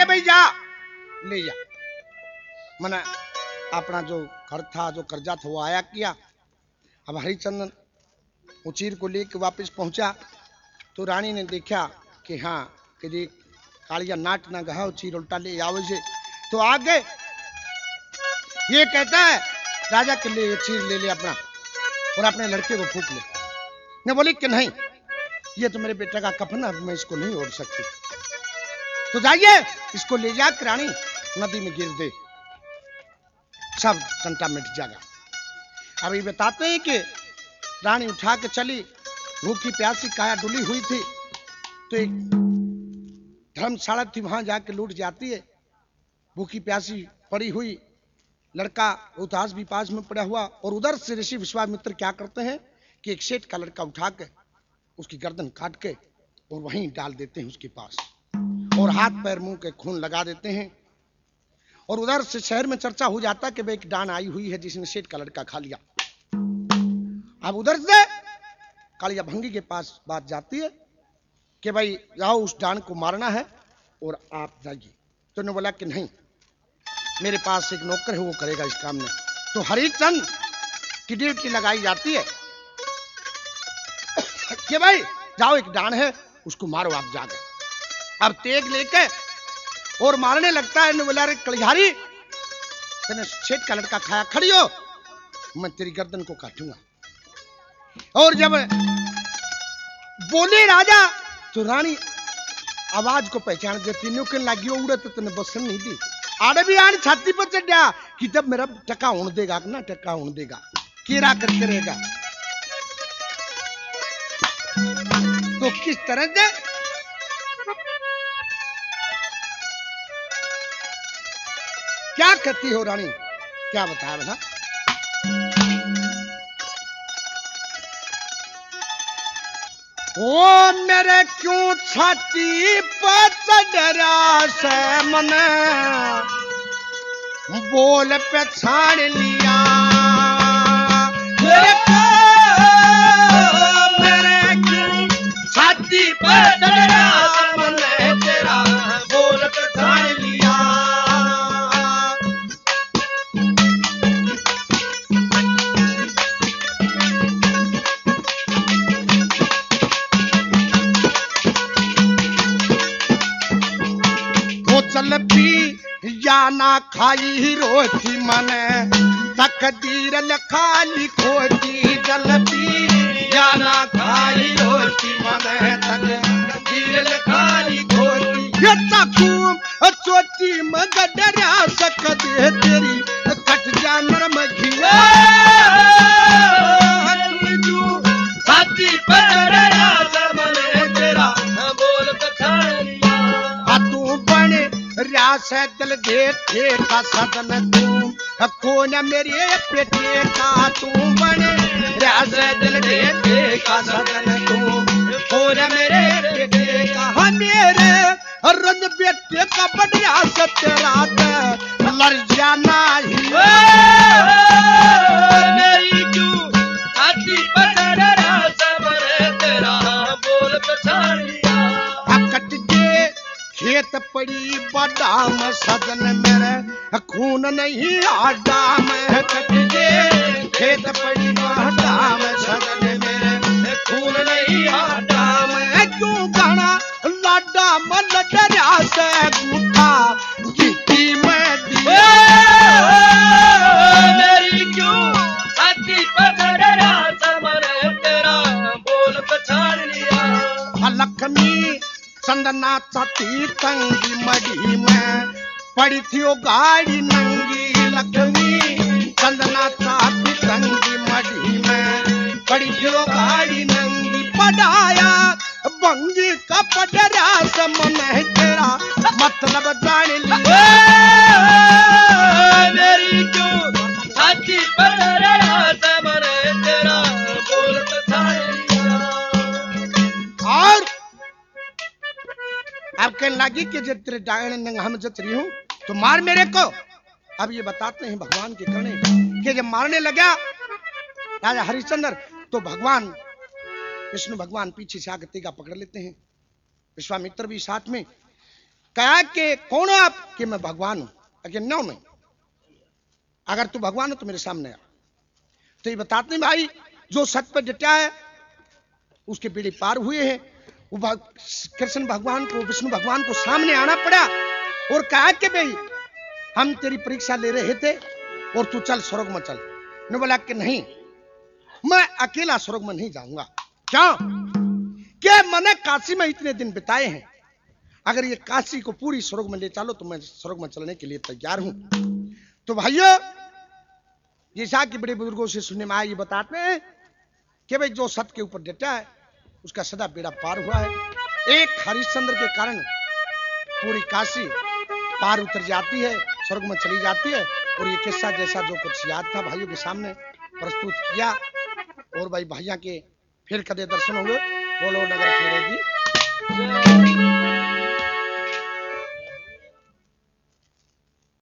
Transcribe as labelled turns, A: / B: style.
A: के भाई जा ले जा। मैंने अपना जो घर था, जो कर्जा था, वो आया किया। अब हरिचंदन उचीर को लेकर वापस पहुंचा तो रानी ने देखा कि हाँ कि देख कालिया नाट ना गहा, उचीर उल्टा ले आओ से। तो आगे ये कहता है राजा के लिए चीर ले ले अपना और अपने लड़के को फूक ले। ने बोली कि नहीं, ये तो मेरे बेटे का कफन है, मैं इसको नहीं ओढ़ सकती। तो जाइए इसको ले जाकर रानी नदी में गिर दे, सब कंटा मिट जाएगा। अभी बताते हैं कि रानी उठा के चली, भूखी प्यासी काया डुली हुई थी। तो एक धर्मशाला थी, वहां जाके लूट जाती है। भूखी प्यासी पड़ी हुई, लड़का उतास भी पास में पड़ा हुआ। और उधर से ऋषि विश्वामित्र क्या करते हैं कि एक सेठ का लड़का उठा के उसकी गर्दन काट के और वहीं डाल देते हैं उसके पास, और हाथ पैर मुंह के खून लगा देते हैं। और उधर से शहर में चर्चा हो जाता कि भाई एक डान आई हुई है जिसने सेठ का लड़का खा लिया। अब उधर से कालिया भंगी के पास बात जाती है कि भाई जाओ उस डान को मारना है और आप जाइए। तो उन्होंने बोला कि नहीं, मेरे पास एक नौकर है, वो करेगा इस काम में। तो हरिचंद की ड्यूटी लगाई जाती है कि भाई जाओ एक डान है उसको मारो आप जाके। अब तेग लेके और मारने लगता है। बोला रे कलिहारी, तूने सेठ का लड़का खाया, खड़ी हो, मैं तेरी गर्दन को काटूंगा। और जब बोले राजा तो रानी आवाज को पहचान देती, न्यूकन लगी उड़े तो तने बसन नहीं दी। आड़े भी आने छाती पर चढ़ा कि तब मेरा टका होने देगा ना, टका होने देगा, कीरा कर करेगा। तो किस तरह से क्या कहती हो रानी, क्या बताया बता। ओ मेरे क्यों छाती पर चढ़ा से मन, बोल पे छाड़ लिया मेरे क्यों छाती पर चढ़ा से मन, तेरा बोल पे छाड़ लिया। चल पी या ना खाई रोटी मन, तकदीर लखाली खोटी। चल पी या ना खाई रोटी मन, तकदीर लखाली खोटी। ये तकूम चोटी मगडरा सकते तेरी कट जा नरम घिया, छाती पर मन तेरा बोल कछाड़िया। तू बने रासे दिल देखे का सदन, तू कौन मेरे पेटे का। तू बने रासे दिल देखे का सदन, तू कौन मेरे पेटे का। मेरे रंग बेटे का बढ़िया सत्यरात लड़ जाना ही मेरी क्यों छाती पर रासा तेरा बोल पछाड़ लिया। कट के खेत पड़ी बादाम सदन मेरे खून नहीं आडाम, कट के खेत पड़ी बादाम सदन मेरे खून नहीं आडाम। क्यों गाना लाडा मन डरा से गुठा जीती मैं दिया, मेरी क्यों छाती पर रासा मरे तेरा बोल पछाड़ लिया। लक्ष्मी चंदना चाती तंगी मड़ी में पड़ी थी वो गाड़ी नंगी। लक्ष्मी चंदना चाती तंगी मड़ी में पड़ी थी वो गाड़ी नंगी। पढ़ाया बंगी का पडरा समन है तेरा मतलब जान लिया, मेरी क्यों छाती पर रासा मरे तेरा बोल पछाड़ लिया। और अब कहने लगी कि जब तेरे डायन नंग हम जच रही हूं तो मार मेरे को। अब ये बताते हैं भगवान के करने कि जब मारने लगा राजा हरिश्चंद्र तो भगवान विष्णु भगवान पीछे से आकर तेगा पकड़ लेते हैं, विश्वामित्र भी साथ में। कहा कि कौन हो आप? कि मैं भगवान हूं। कि नो नहीं, अगर तू भगवान हो तो मेरे सामने आ। तो ये बताते हैं भाई, जो सत्य पर डटा है उसके बेड़े पार हुए हैं। वो कृष्ण भगवान को, विष्णु भगवान को सामने आना पड़ा और कहा कि भाई हम तेरी परीक्षा ले रहे थे और तू चल स्वर्ग में चल। ने बोला कि नहीं, मैं अकेला स्वर्ग में नहीं जाऊंगा। क्यों? कि मैंने काशी में इतने दिन बिताए हैं, अगर ये काशी को पूरी स्वर्ग में ले चलो तो मैं स्वर्ग में चलने के लिए तैयार हूं। तो भाइयों, जैसा कि बड़े बुजुर्गों से सुनने में आया, ये बताते हैं कि भाई जो सत्य के ऊपर डटा है उसका सदा बेड़ा पार हुआ है। एक हरिश्चंद्र के कारण पूरी काशी पार उतर जाती है, स्वर्ग में चली जाती है। और ये किस्सा जैसा जो कुछ याद था भाइयों के सामने प्रस्तुत किया। और भाई भैया के फिर कदे दर्शन हुए। बोलो नगर फेरे की।